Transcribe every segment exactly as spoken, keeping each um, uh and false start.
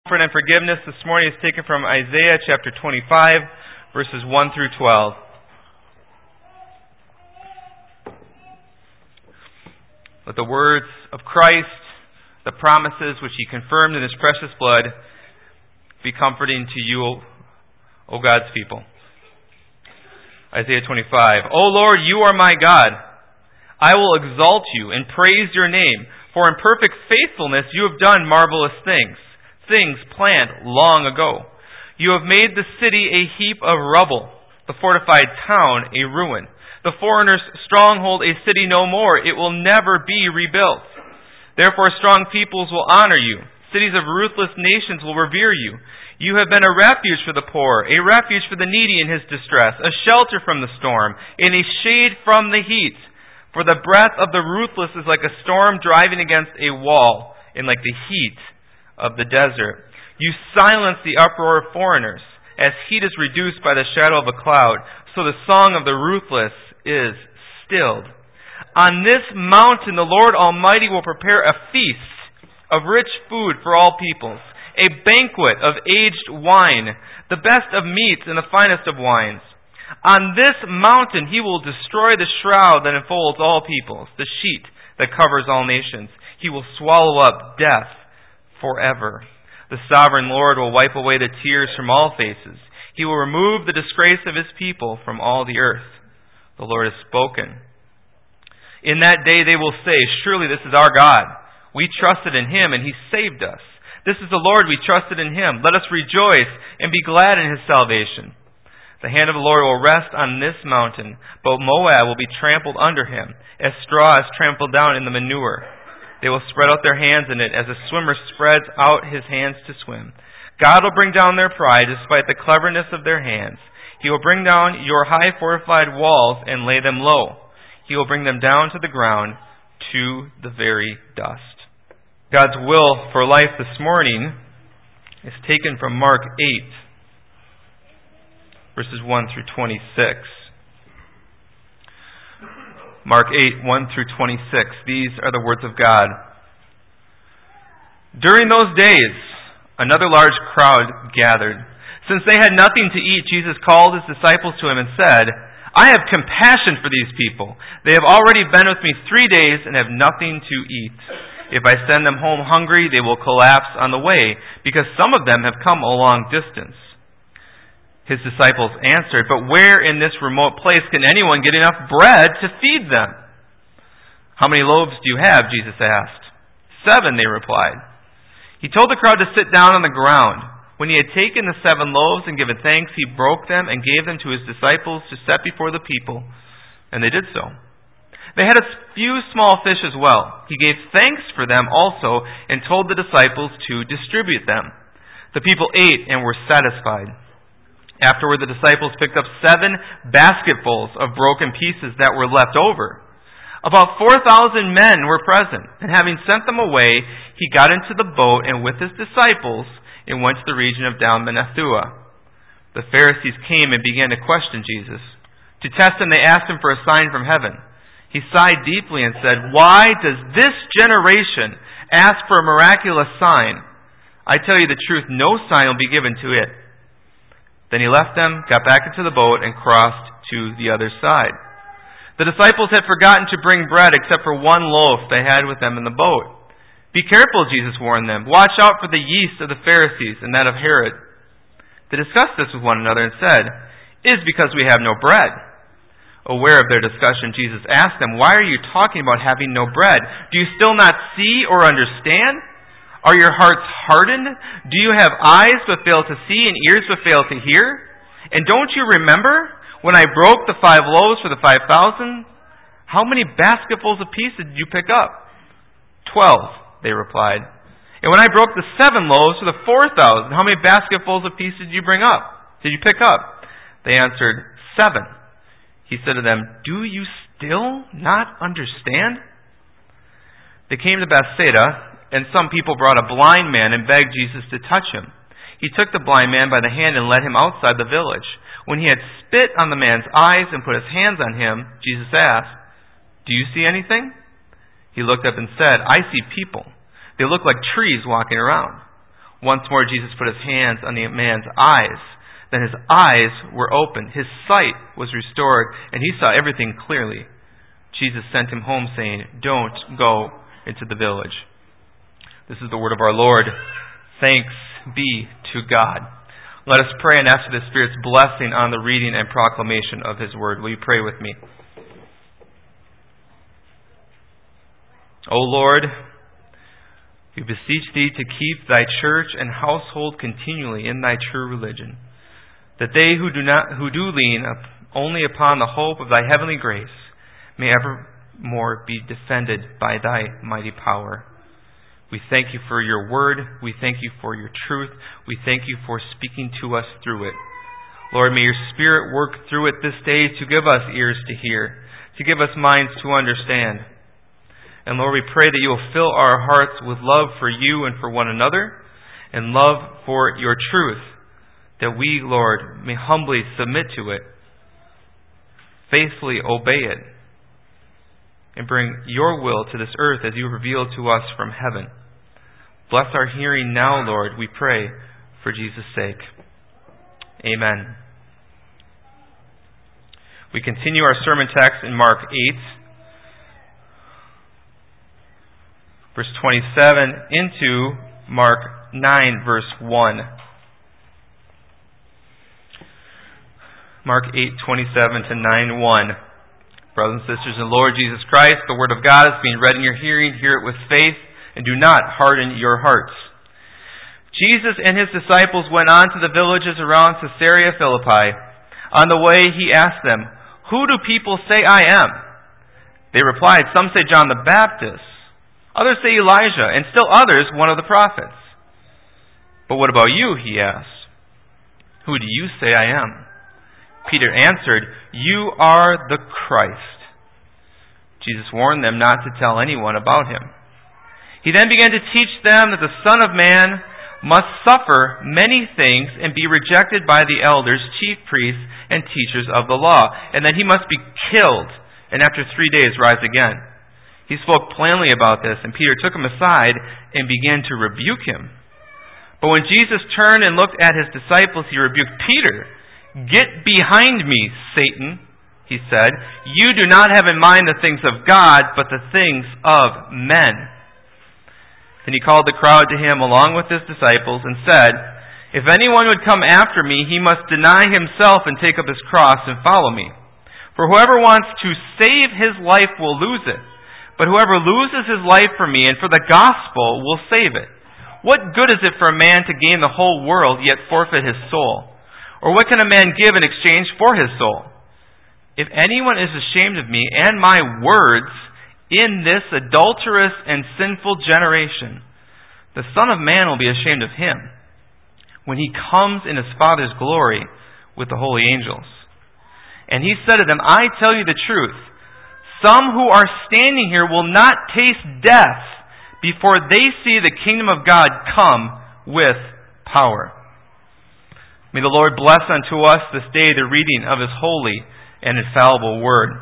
Comfort and forgiveness this morning is taken from Isaiah chapter twenty-five, verses one through twelve. Let the words of Christ, the promises which He confirmed in His precious blood, be comforting to you, O God's people. Isaiah twenty-five. O Lord, you are my God. I will exalt you and praise your name, for in perfect faithfulness you have done marvelous things. Things planned long ago. You have made the city a heap of rubble, the fortified town a ruin, the foreigner's stronghold a city no more. It will never be rebuilt. Therefore strong peoples will honor you. Cities of ruthless nations will revere you. You have been a refuge for the poor, a refuge for the needy in his distress, a shelter from the storm, and a shade from the heat. For the breath of the ruthless is like a storm driving against a wall, and like the heat of the desert. You silence the uproar of foreigners. As heat is reduced by the shadow of a cloud, so the song of the ruthless is stilled. On this mountain the Lord Almighty will prepare a feast of rich food for all peoples, a banquet of aged wine, the best of meats and the finest of wines. On this mountain He will destroy the shroud that enfolds all peoples, the sheet that covers all nations. He will swallow up death forever. The sovereign Lord will wipe away the tears from all faces. He will remove the disgrace of His people from all the earth. The Lord has spoken. In that day they will say, surely this is our God. We trusted in Him and He saved us. This is the Lord, we trusted in Him. Let us rejoice and be glad in His salvation. The hand of the Lord will rest on this mountain, but Moab will be trampled under him, as straw is trampled down in the manure. They will spread out their hands in it as a swimmer spreads out his hands to swim. God will bring down their pride despite the cleverness of their hands. He will bring down your high fortified walls and lay them low. He will bring them down to the ground, to the very dust. God's will for life this morning is taken from Mark eight, verses one through twenty-six. Mark eight, one through twenty-six. These are the words of God. During those days, another large crowd gathered. Since they had nothing to eat, Jesus called His disciples to Him and said, I have compassion for these people. They have already been with me three days and have nothing to eat. If I send them home hungry, they will collapse on the way, because some of them have come a long distance. His disciples answered, but where in this remote place can anyone get enough bread to feed them? How many loaves do you have? Jesus asked. Seven, they replied. He told the crowd to sit down on the ground. When He had taken the seven loaves and given thanks, He broke them and gave them to His disciples to set before the people, and they did so. They had a few small fish as well. He gave thanks for them also and told the disciples to distribute them. The people ate and were satisfied. Afterward, the disciples picked up seven basketfuls of broken pieces that were left over. About four thousand men were present, and having sent them away, He got into the boat and with His disciples and went to the region of Dalmanutha. The Pharisees came and began to question Jesus. To test Him, they asked Him for a sign from heaven. He sighed deeply and said, why does this generation ask for a miraculous sign? I tell you the truth, no sign will be given to it. Then He left them, got back into the boat, and crossed to the other side. The disciples had forgotten to bring bread except for one loaf they had with them in the boat. Be careful, Jesus warned them. Watch out for the yeast of the Pharisees and that of Herod. They discussed this with one another and said, it is because we have no bread. Aware of their discussion, Jesus asked them, why are you talking about having no bread? Do you still not see or understand? Are your hearts hardened? Do you have eyes but fail to see and ears but fail to hear? And don't you remember when I broke the five loaves for the five thousand? How many basketfuls of pieces did you pick up? Twelve, they replied. And when I broke the seven loaves for the four thousand, how many basketfuls of pieces did you bring up? Did you pick up? They answered, seven. He said to them, do you still not understand? They came to Bethsaida, and some people brought a blind man and begged Jesus to touch him. He took the blind man by the hand and led him outside the village. When he had spit on the man's eyes and put his hands on him, Jesus asked, do you see anything? He looked up and said, I see people. They look like trees walking around. Once more Jesus put his hands on the man's eyes. Then his eyes were opened, his sight was restored, and he saw everything clearly. Jesus sent him home, saying, "Don't go into the village." This is the word of our Lord. Thanks be to God. Let us pray and ask for the Spirit's blessing on the reading and proclamation of his word. Will you pray with me? O Lord, we beseech thee to keep thy church and household continually in thy true religion, that they who do not who do lean up only upon the hope of thy heavenly grace may evermore be defended by thy mighty power. We thank you for your word. We thank you for your truth. We thank you for speaking to us through it. Lord, may your Spirit work through it this day to give us ears to hear, to give us minds to understand. And Lord, we pray that you will fill our hearts with love for you and for one another, and love for your truth, that we, Lord, may humbly submit to it, faithfully obey it, and bring your will to this earth as you reveal to us from heaven. Bless our hearing now, Lord, we pray, for Jesus' sake. Amen. We continue our sermon text in Mark eight, verse twenty-seven, into Mark nine, verse one. Mark eight, twenty-seven to nine, one. Brothers and sisters in the Lord Jesus Christ, the Word of God is being read in your hearing. Hear it with faith, and do not harden your hearts. Jesus and his disciples went on to the villages around Caesarea Philippi. On the way, he asked them, "Who do people say I am?" They replied, "Some say John the Baptist, others say Elijah, and still others one of the prophets." "But what about you?" he asked. "Who do you say I am?" Peter answered, "You are the Christ." Jesus warned them not to tell anyone about him. He then began to teach them that the Son of Man must suffer many things and be rejected by the elders, chief priests, and teachers of the law, and that he must be killed and after three days rise again. He spoke plainly about this, and Peter took him aside and began to rebuke him. But when Jesus turned and looked at his disciples, he rebuked Peter. "Get behind me, Satan," he said. "You do not have in mind the things of God, but the things of men." Then he called the crowd to him along with his disciples and said, "If anyone would come after me, he must deny himself and take up his cross and follow me. For whoever wants to save his life will lose it, but whoever loses his life for me and for the gospel will save it. What good is it for a man to gain the whole world yet forfeit his soul? Or what can a man give in exchange for his soul? If anyone is ashamed of me and my words in this adulterous and sinful generation, the Son of Man will be ashamed of him when he comes in his Father's glory with the holy angels." And he said to them, "I tell you the truth, some who are standing here will not taste death before they see the kingdom of God come with power." May the Lord bless unto us this day the reading of his holy and infallible word.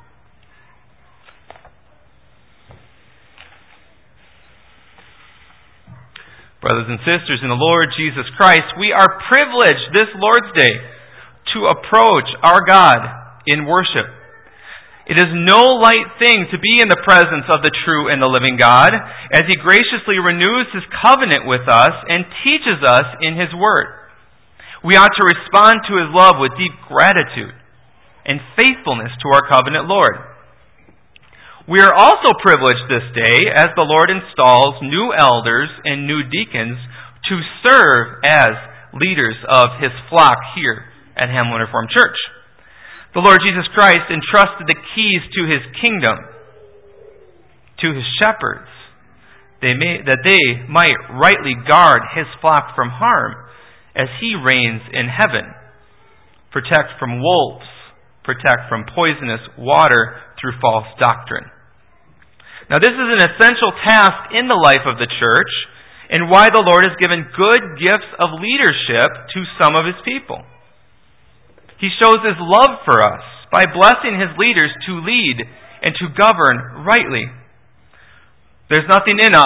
Brothers and sisters in the Lord Jesus Christ, we are privileged this Lord's Day to approach our God in worship. It is no light thing to be in the presence of the true and the living God as he graciously renews his covenant with us and teaches us in his word. We ought to respond to his love with deep gratitude and faithfulness to our covenant Lord. We are also privileged this day as the Lord installs new elders and new deacons to serve as leaders of his flock here at Hamlin Reformed Church. The Lord Jesus Christ entrusted the keys to his kingdom to his shepherds, they may, that they might rightly guard his flock from harm as he reigns in heaven, protect from wolves, protect from poisonous water through false doctrine. Now this is an essential task in the life of the church, and why the Lord has given good gifts of leadership to some of his people. He shows his love for us by blessing his leaders to lead and to govern rightly. There's nothing in us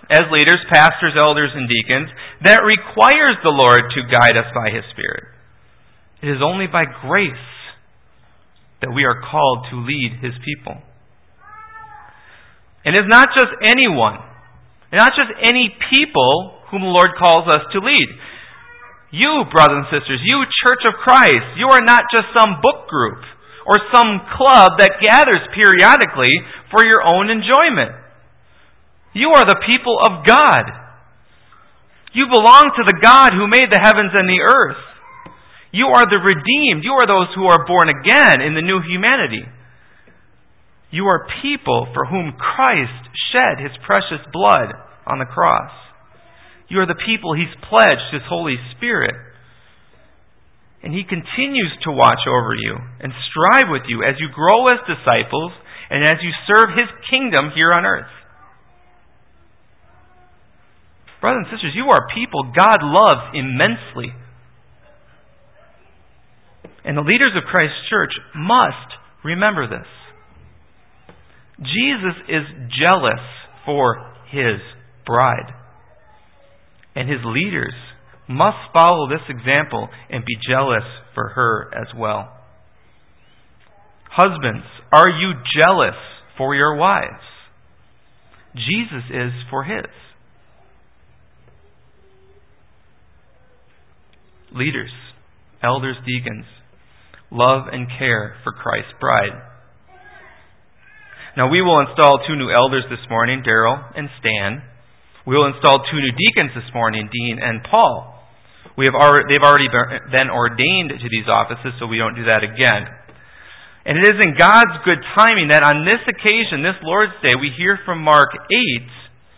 as leaders, pastors, elders, and deacons, that requires the Lord to guide us by His Spirit. It is only by grace that we are called to lead His people. And it's not just anyone, not just any people whom the Lord calls us to lead. You, brothers and sisters, you, Church of Christ, you are not just some book group or some club that gathers periodically for your own enjoyment. You are the people of God. You belong to the God who made the heavens and the earth. You are the redeemed. You are those who are born again in the new humanity. You are people for whom Christ shed His precious blood on the cross. You are the people He's pledged His Holy Spirit. And He continues to watch over you and strive with you as you grow as disciples and as you serve His kingdom here on earth. Brothers and sisters, you are people God loves immensely. And the leaders of Christ's church must remember this. Jesus is jealous for His bride. And His leaders must follow this example and be jealous for her as well. Husbands, are you jealous for your wives? Jesus is for His. Leaders, elders, deacons, love and care for Christ's bride. Now we will install two new elders this morning, Daryl and Stan. We will install two new deacons this morning, Dean and Paul. We have already, they've already been ordained to these offices, so we don't do that again. And it is in God's good timing that on this occasion, this Lord's Day, we hear from Mark eight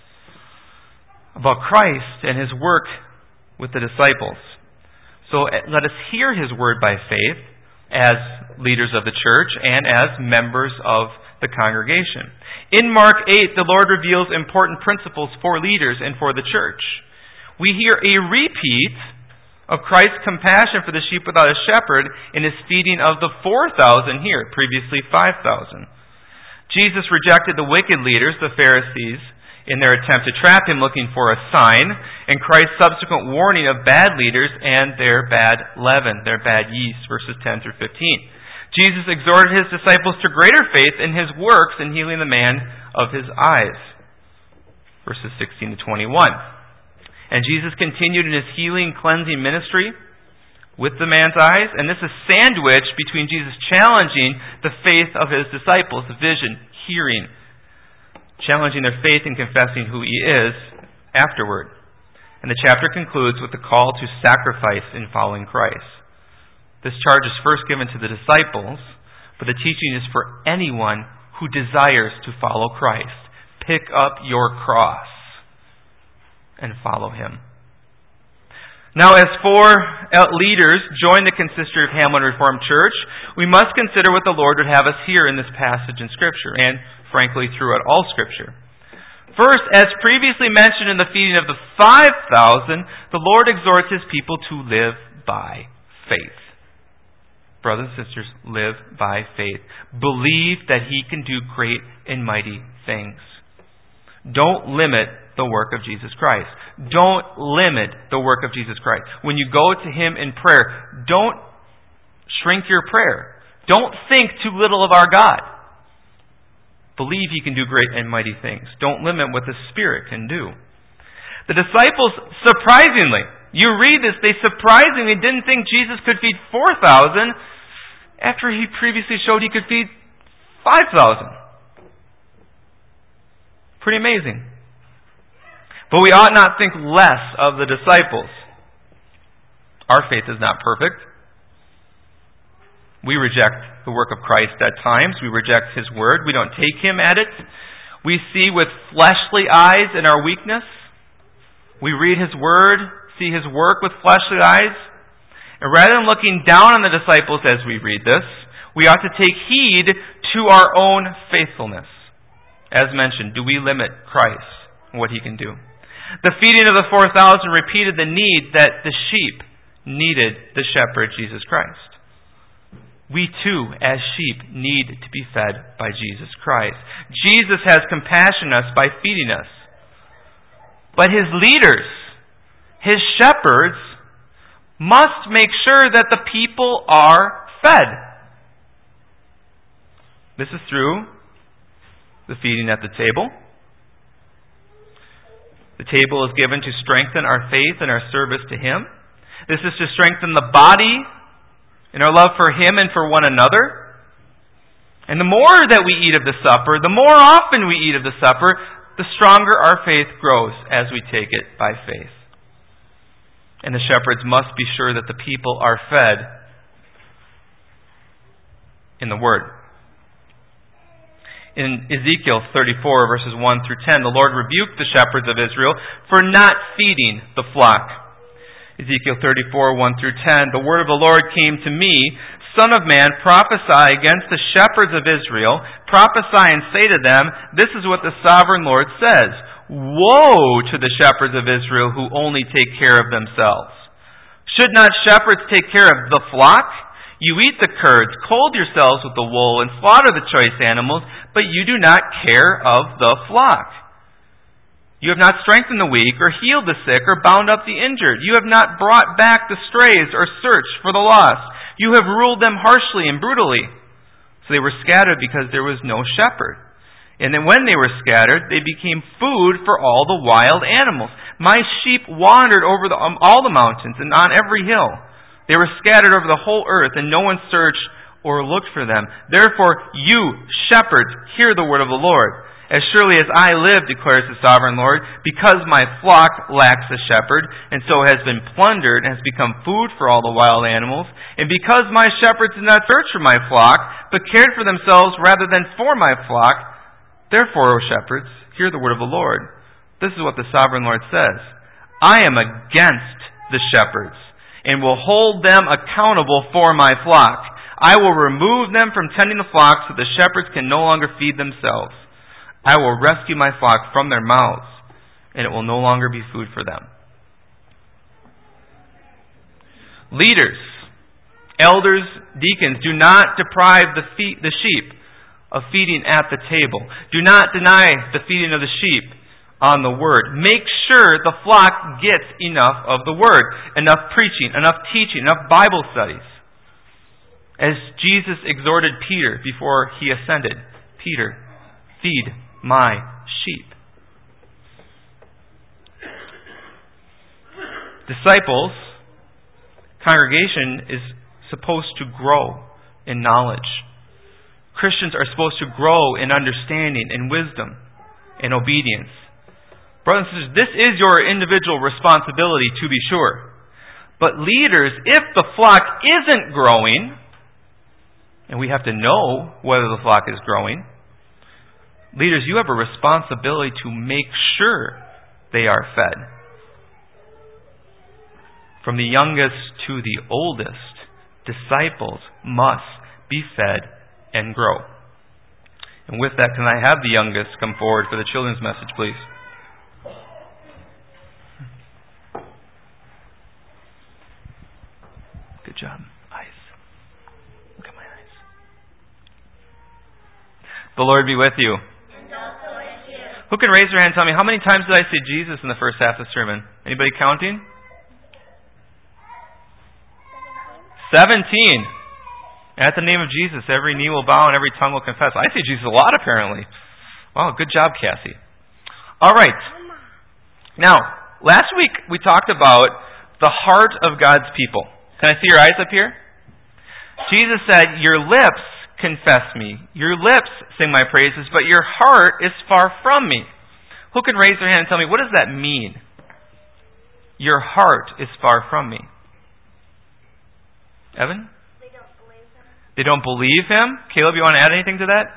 about Christ and His work with the disciples. So let us hear His word by faith as leaders of the church and as members of the congregation. In Mark eight, the Lord reveals important principles for leaders and for the church. We hear a repeat of Christ's compassion for the sheep without a shepherd in His feeding of the four thousand here, previously five thousand. Jesus rejected the wicked leaders, the Pharisees, in their attempt to trap Him looking for a sign, and Christ's subsequent warning of bad leaders and their bad leaven, their bad yeast, verses ten through fifteen. Jesus exhorted His disciples to greater faith in His works in healing the man of his eyes, verses sixteen to twenty-one. And Jesus continued in His healing, cleansing ministry with the man's eyes, and this is sandwiched between Jesus challenging the faith of His disciples, vision, hearing, challenging their faith in confessing who He is afterward. And the chapter concludes with the call to sacrifice in following Christ. This charge is first given to the disciples, but the teaching is for anyone who desires to follow Christ. Pick up your cross and follow Him. Now, as four leaders join the consistory of Hamlin Reformed Church, we must consider what the Lord would have us hear in this passage in Scripture, and frankly throughout all Scripture. First, as previously mentioned in the feeding of the five thousand, the Lord exhorts His people to live by faith. Brothers and sisters, live by faith. Believe that He can do great and mighty things. Don't limit the work of Jesus Christ. Don't limit the work of Jesus Christ. When you go to Him in prayer, don't shrink your prayer. Don't think too little of our God. Believe He can do great and mighty things. Don't limit what the Spirit can do. The disciples, surprisingly, you read this, they surprisingly didn't think Jesus could feed four thousand after He previously showed He could feed five thousand. Pretty amazing. But we ought not think less of the disciples. Our faith is not perfect. We reject the work of Christ at times. We reject His word. We don't take Him at it. We see with fleshly eyes in our weakness. We read His word, see His work with fleshly eyes. And rather than looking down on the disciples as we read this, we ought to take heed to our own faithfulness. As mentioned, do we limit Christ and what He can do? The feeding of the four thousand repeated the need that the sheep needed the shepherd, Jesus Christ. We too, as sheep, need to be fed by Jesus Christ. Jesus has compassion on us by feeding us. But his leaders, his shepherds, must make sure that the people are fed. This is through the feeding at the table. The table is given to strengthen our faith and our service to Him. This is to strengthen the body in our love for Him and for one another. And the more that we eat of the supper, the more often we eat of the supper, the stronger our faith grows as we take it by faith. And the shepherds must be sure that the people are fed in the Word. In Ezekiel thirty-four, verses one through ten, the Lord rebuked the shepherds of Israel for not feeding the flock. Ezekiel thirty-four, one through ten, the word of the Lord came to me, Son of man, prophesy against the shepherds of Israel, prophesy and say to them, this is what the sovereign Lord says, woe to the shepherds of Israel who only take care of themselves. Should not shepherds take care of the flock? You eat the curds, clothe yourselves with the wool, and slaughter the choice animals, but you do not care of the flock. You have not strengthened the weak, or healed the sick, or bound up the injured. You have not brought back the strays, or searched for the lost. You have ruled them harshly and brutally. So they were scattered because there was no shepherd. And then when they were scattered, they became food for all the wild animals. My sheep wandered over the, um, all the mountains and on every hill. They were scattered over the whole earth, and no one searched or looked for them. Therefore, you, shepherds, hear the word of the Lord. As surely as I live, declares the sovereign Lord, because my flock lacks a shepherd, and so has been plundered and has become food for all the wild animals, and because my shepherds did not search for my flock, but cared for themselves rather than for my flock, therefore, O shepherds, hear the word of the Lord. This is what the sovereign Lord says. I am against the shepherds, and will hold them accountable for my flock. I will remove them from tending the flock so the shepherds can no longer feed themselves. I will rescue my flock from their mouths, and it will no longer be food for them. Leaders, elders, deacons, do not deprive the, fe- the sheep of feeding at the table. Do not deny the feeding of the sheep on the Word. Make sure the flock gets enough of the Word, enough preaching, enough teaching, enough Bible studies. As Jesus exhorted Peter before he ascended, Peter, feed my sheep. Disciples, congregation is supposed to grow in knowledge. Christians are supposed to grow in understanding and wisdom and obedience. Brothers and sisters, this is your individual responsibility, to be sure. But leaders, if the flock isn't growing, and we have to know whether the flock is growing, leaders, you have a responsibility to make sure they are fed. From the youngest to the oldest, disciples must be fed and grow. And with that, can I have the youngest come forward for the children's message, please? Good job. Eyes. Look at my eyes. The Lord be with you. And also with you. Who can raise their hand and tell me, how many times did I say Jesus in the first half of the sermon? Anybody counting? Seventeen. At the name of Jesus, every knee will bow and every tongue will confess. I say Jesus a lot, apparently. Wow, good job, Cassie. All right. Now, last week we talked about the heart of God's people. Can I see your eyes up here? Jesus said, your lips confess me. Your lips sing my praises, but your heart is far from me. Who can raise their hand and tell me, what does that mean? Your heart is far from me. Evan? They don't believe him. They don't believe him? Caleb, you want to add anything to that?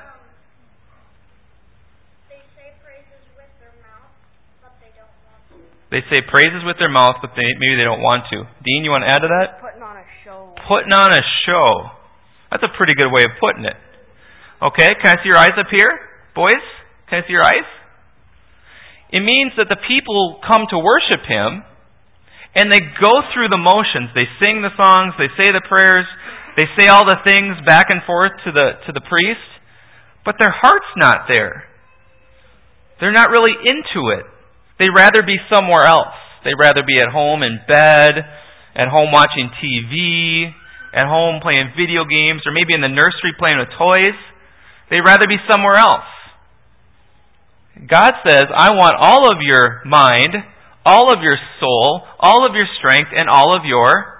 They say praises with their mouth, but they don't want to. They say praises with their mouth, but they, maybe they don't want to. Dean, you want to add to that? Putting on a show. Putting on a show. That's a pretty good way of putting it. Okay, can I see your eyes up here? Boys, can I see your eyes? It means that the people come to worship him, and they go through the motions. They sing the songs, they say the prayers, they say all the things back and forth to the to the priest, but their heart's not there. They're not really into it. They'd rather be somewhere else. They'd rather be at home in bed, at home watching T V, at home playing video games, or maybe in the nursery playing with toys. They'd rather be somewhere else. God says, I want all of your mind, all of your soul, all of your strength, and all of your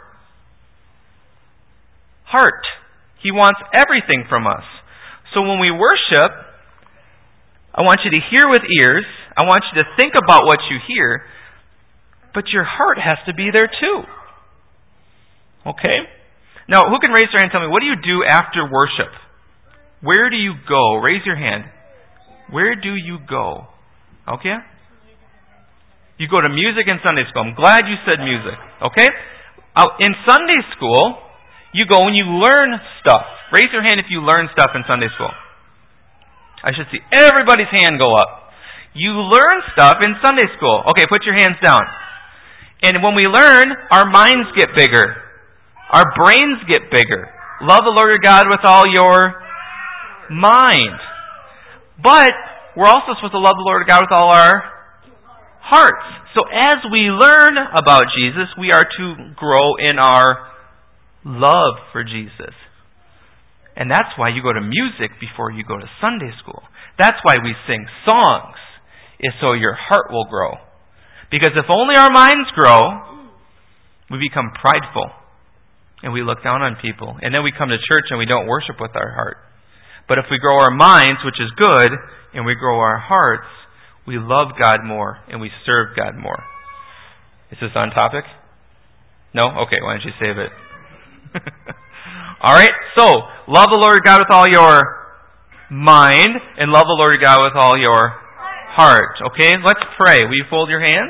heart. He wants everything from us. So when we worship, I want you to hear with ears. I want you to think about what you hear. But your heart has to be there too. Okay? Now, who can raise their hand and tell me, what do you do after worship? Where do you go? Raise your hand. Where do you go? Okay? You go to music and Sunday school. I'm glad you said music. Okay? Uh, in Sunday school, you go and you learn stuff. Raise your hand if you learn stuff in Sunday school. I should see everybody's hand go up. You learn stuff in Sunday school. Okay, put your hands down. And when we learn, our minds get bigger. Our brains get bigger. Love the Lord your God with all your mind. But we're also supposed to love the Lord God with all our hearts. So as we learn about Jesus, we are to grow in our love for Jesus. And that's why you go to music before you go to Sunday school. That's why we sing songs, is so your heart will grow. Because if only our minds grow, we become prideful. And we look down on people. And then we come to church and we don't worship with our heart. But if we grow our minds, which is good, and we grow our hearts, we love God more and we serve God more. Is this on topic? No? Okay, why don't you save it? Alright, so, love the Lord God with all your mind, and love the Lord God with all your heart. Okay, let's pray. Will you fold your hands?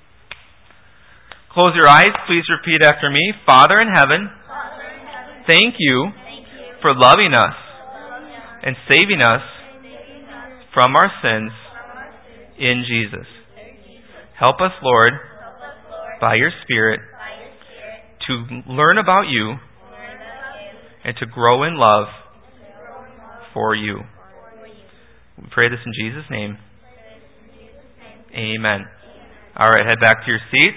Close your eyes. Please repeat after me. Father in heaven, Father in heaven, thank you thank you for loving us for loving us and saving us and saving us from our sins from our sins in Jesus. in Jesus. Help us, Lord, Help us, Lord, by your Spirit, by your Spirit, to learn about you to learn about you and to grow in love and to grow in love for you. for you. We pray this in Jesus' name. Pray this in Jesus' name. Amen. All right, head back to your seats.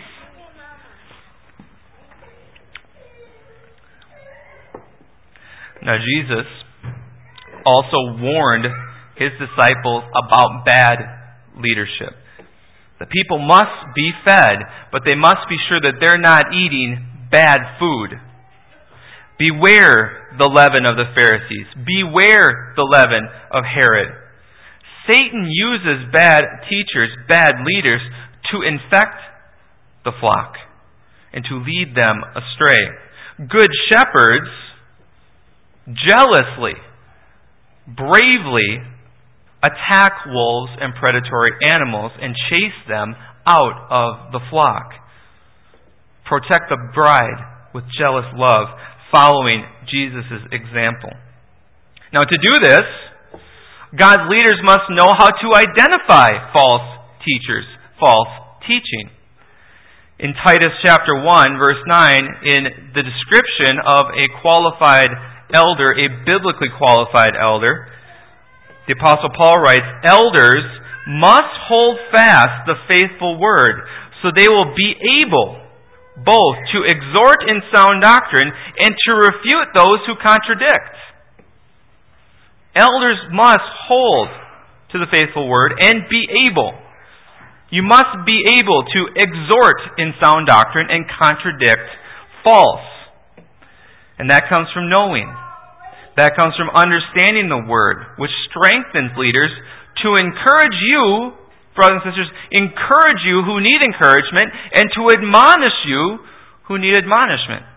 Now, Jesus also warned his disciples about bad leadership. The people must be fed, but they must be sure that they're not eating bad food. Beware the leaven of the Pharisees. Beware the leaven of Herod. Satan uses bad teachers, bad leaders, to infect the flock and to lead them astray. Good shepherds jealously, bravely attack wolves and predatory animals and chase them out of the flock. Protect the bride with jealous love, following Jesus' example. Now, to do this, God's leaders must know how to identify false teachers, false teaching. In Titus chapter one, verse nine, in the description of a qualified elder, a biblically qualified elder, the Apostle Paul writes, elders must hold fast the faithful word, so they will be able both to exhort in sound doctrine and to refute those who contradict. Elders must hold to the faithful word and be able. You must be able to exhort in sound doctrine and contradict false. And that comes from knowing. That comes from understanding the Word, which strengthens leaders to encourage you, brothers and sisters, encourage you who need encouragement, and to admonish you who need admonishment.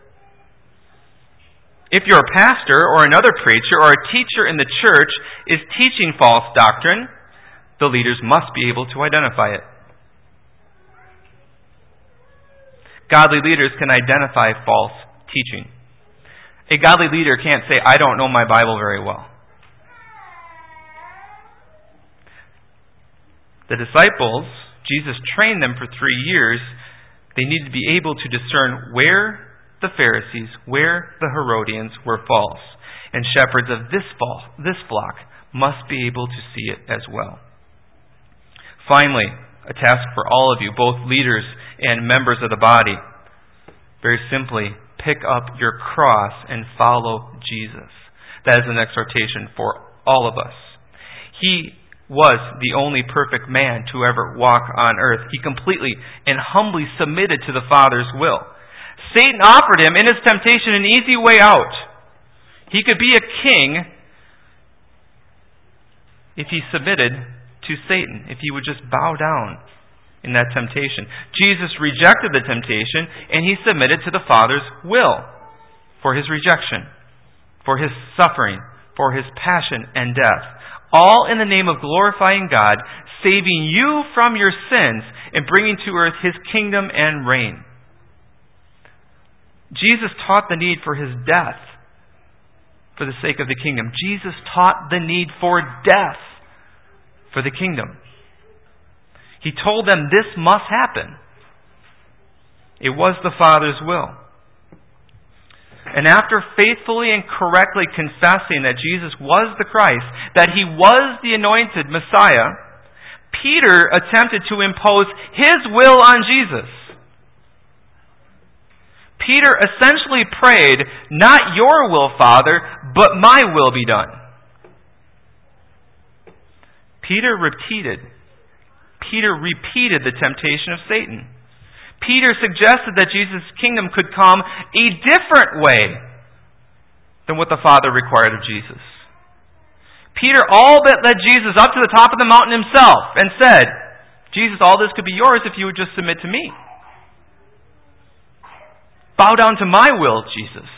If your pastor or another preacher or a teacher in the church is teaching false doctrine, the leaders must be able to identify it. Godly leaders can identify false teaching. A godly leader can't say, I don't know my Bible very well. The disciples, Jesus trained them for three years. They needed to be able to discern where the Pharisees, where the Herodians were false. And shepherds of this flock must be able to see it as well. Finally, A task for all of you, both leaders and members of the body. Very simply, pick up your cross and follow Jesus. That is an exhortation for all of us. He was the only perfect man to ever walk on earth. He completely and humbly submitted to the Father's will. Satan offered him in his temptation an easy way out. He could be a king if he submitted to Satan, if he would just bow down in that temptation. Jesus rejected the temptation, and he submitted to the Father's will for his rejection, for his suffering, for his passion and death. All in the name of glorifying God, saving you from your sins, and bringing to earth his kingdom and reign. Jesus taught the need for his death for the sake of the kingdom. Jesus taught the need for death for the kingdom. He told them this must happen. It was the Father's will. And after faithfully and correctly confessing that Jesus was the Christ, that he was the anointed Messiah, Peter attempted to impose his will on Jesus. Peter essentially prayed, "Not your will, Father, but my will be done." Peter repeated, Peter repeated the temptation of Satan. Peter suggested that Jesus' kingdom could come a different way than what the Father required of Jesus. Peter all but led Jesus up to the top of the mountain himself and said, "Jesus, all this could be yours if you would just submit to me. Bow down to my will, Jesus."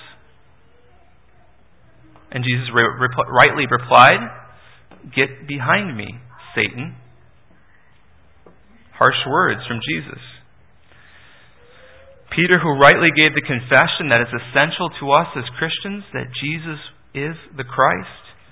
And Jesus rightly replied, "Get behind me, Satan." Harsh words from Jesus. Peter, who rightly gave the confession that is essential to us as Christians, that Jesus is the Christ.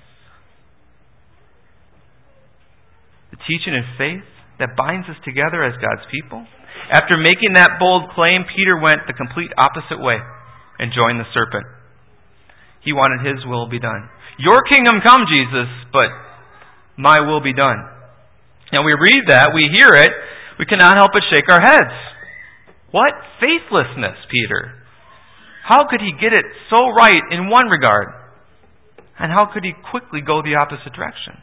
The teaching and faith that binds us together as God's people. After making that bold claim, Peter went the complete opposite way and joined the serpent. He wanted his will be done. "Your kingdom come, Jesus, but my will be done." Now we read that, we hear it, we cannot help but shake our heads. What faithlessness, Peter! How could he get it so right in one regard? And how could he quickly go the opposite direction?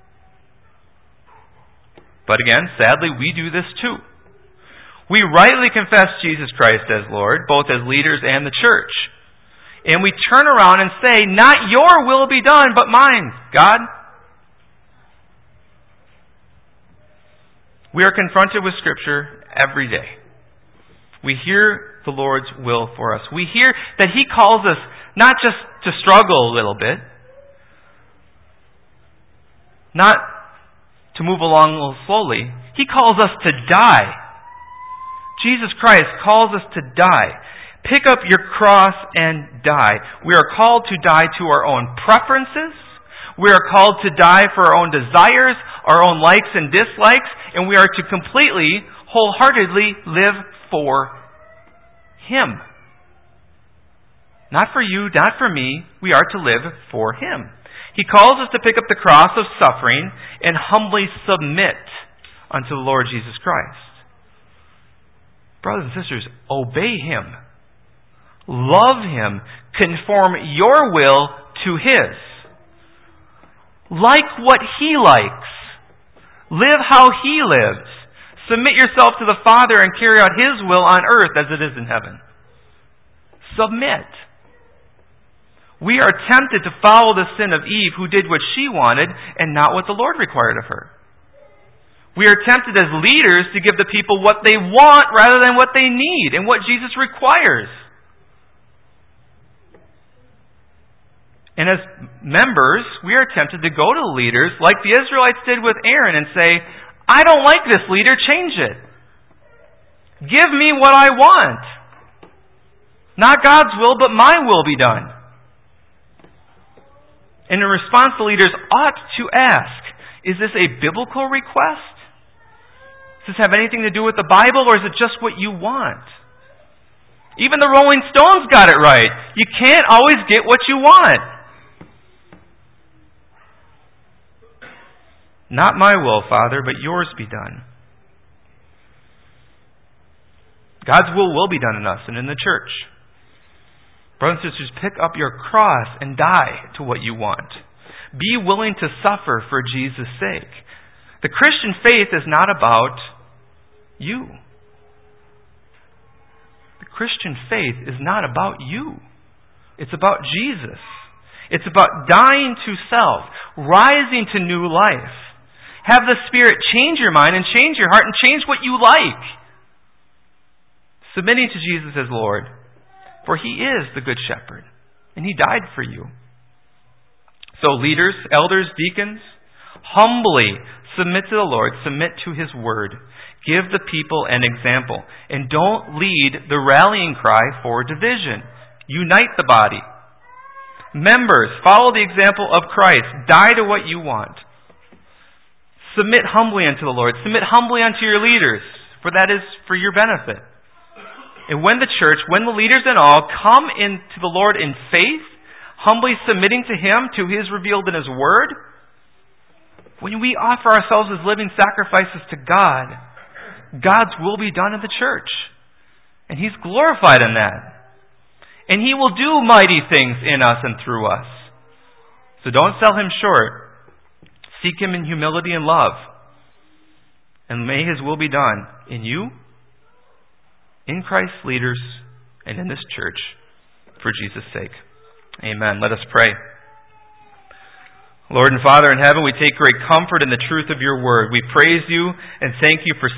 But again, sadly, we do this too. We rightly confess Jesus Christ as Lord, both as leaders and the church. And we turn around and say, "Not your will be done, but mine, God." We are confronted with Scripture every day. We hear the Lord's will for us. We hear that He calls us not just to struggle a little bit, not to move along a little slowly. He calls us to die. Jesus Christ calls us to die. Pick up your cross and die. We are called to die to our own preferences. We are called to die for our own desires, our own likes and dislikes, and we are to completely, wholeheartedly live for Him. Not for you, not for me. We are to live for Him. He calls us to pick up the cross of suffering and humbly submit unto the Lord Jesus Christ. Brothers and sisters, obey Him. Love Him. Conform your will to His. Like what He likes. Live how He lives. Submit yourself to the Father and carry out His will on earth as it is in heaven. Submit. We are tempted to follow the sin of Eve, who did what she wanted and not what the Lord required of her. We are tempted as leaders to give the people what they want rather than what they need and what Jesus requires. And as members, we are tempted to go to leaders like the Israelites did with Aaron and say, "I don't like this leader, change it. Give me what I want. Not God's will, but my will be done." And in response, the leaders ought to ask, is this a biblical request? Does this have anything to do with the Bible, or is it just what you want? Even the Rolling Stones got it right. You can't always get what you want. "Not my will, Father, but yours be done." God's will will be done in us and in the church. Brothers and sisters, pick up your cross and die to what you want. Be willing to suffer for Jesus' sake. The Christian faith is not about you. The Christian faith is not about you. It's about Jesus. It's about dying to self, rising to new life. Have the Spirit change your mind and change your heart and change what you like. Submitting to Jesus as Lord. For He is the Good Shepherd. And He died for you. So leaders, elders, deacons, humbly submit to the Lord. Submit to His Word. Give the people an example. And don't lead the rallying cry for division. Unite the body. Members, follow the example of Christ. Die to what you want. Submit humbly unto the Lord. Submit humbly unto your leaders, for that is for your benefit. And when the church, when the leaders and all come into the Lord in faith, humbly submitting to Him, to His revealed in His Word, when we offer ourselves as living sacrifices to God, God's will be done in the church. And He's glorified in that. And He will do mighty things in us and through us. So don't sell Him short. Seek Him in humility and love. And may His will be done in you, in Christ's leaders, and in this church, for Jesus' sake. Amen. Let us pray. Lord and Father in heaven, we take great comfort in the truth of your word. We praise you and thank you for